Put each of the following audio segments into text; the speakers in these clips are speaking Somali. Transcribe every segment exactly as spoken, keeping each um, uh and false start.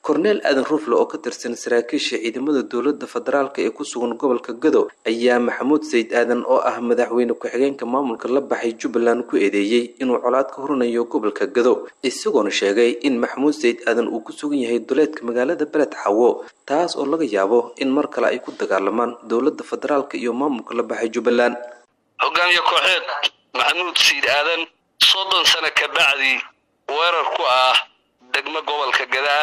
Cornel Aadan Rufle oo ka tirsan saraakiisha ciidamada dowladda federaalka ee ku sugan gobolka Gado ayaa Maxamuud Sayid Aadan oo ah madaxweyne ku-xigeenka maamulka la baxay Jubbaland ku eedeeyay inuu colaad ka horinayo gobolka Gado isagoona sheegay in Maxamuud Sayid Aadan uu ku sugan yahay duleedka magaalada Beled Xawo taas oo laga yaabo in mar kale ay ku dagaalamaan dowladda federaalka iyo maamulka la baxay Jubbaland. Hogaamiye kooxeed Maxamuud Sayid Aadan soddon sano ka bacdi weerar ku ah degmo gobolka Gado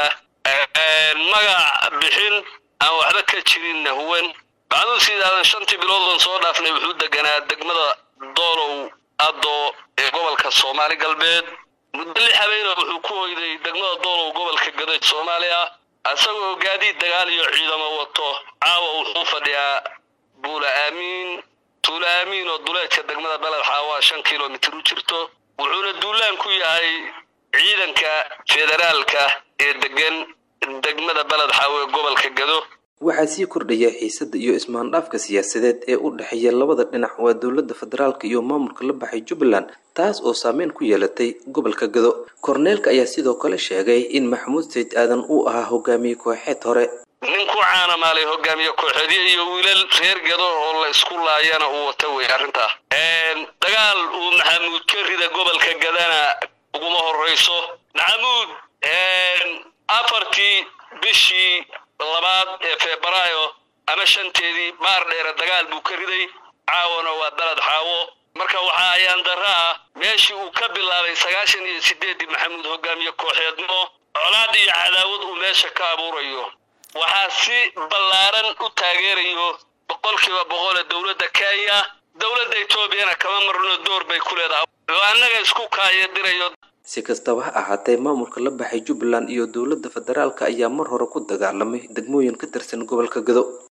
magac bixin aan waxba ka jirin huwan Maxamuud Sayid Aadan shantii bilood soo dhaafnay wuxuu deganaa degmada Doolow ado ee gobolka Soomaali galbeed muddo lix habeen wuxuu ku hoyday degmada Doolow gobolka Gado Soomaaliya asagoo gaadiid dagaal iyo ciidamo wato caawa wuxuu fadhiyaa Buula Aamin Tuula Aamin oo duleedka degmada Beled Xawo shan kiiloomitir u jirto wuxuuna duulaan ku yahay ciidanka federaalka ee degan degmada Beled Xawo gobolka Gado. Waxaa sii kordhaya xiisadda iyo ismaandhaafka siyaasadeed ee u dhaxeeya labada dhinac waa dowladda federaalka iyo maamulka la baxay Jubbaland taas oo saameyn ku yeelatay gobolka Gado. Cornelka ayaa sidoo kale sheegay in Maxamuud Sayid Aadan uu ahaa hogaamiye kooxeed hore ninku caana maalay hogaamiye kooxeed iyo wiilal reer Gado oo la isku laayana uu wata way arinta een dagaal uu Maxamuud ka rida gobolka Gadana ugu horeyso Maxamuud een afartii bishii labaad ee Febraayo ama shanteedii maar dheer dagaal buu ka riday caawana waa Beled Xawo marka waxa ayaan daraa meeshii uu ka bilaabay sagaashan iyo sideed Maxamuud hogaamiye kooxeedno colaad iyo cadaawad uu meesha ka abuurayo waxa si ballaaran u taageerayo boqolkiiba boqol dowladda Kenya dowladda Itoobiya kama marno door bay ku leedahay anaga isku kaayadirayo. Si kastaba ha ahaatee maamulka la baxay Jubbaland iyo dowladda federaalka ayaa mar hore ku dagaalamay degmooyin ka tirsan gobolka Gado.